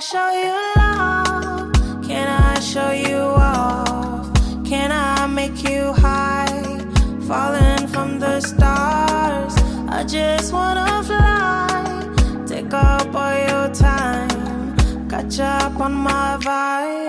show you love? Can I show you off? Can I make you high? Falling from the stars. I just wanna fly. Take up all your time. Catch up on my vibe.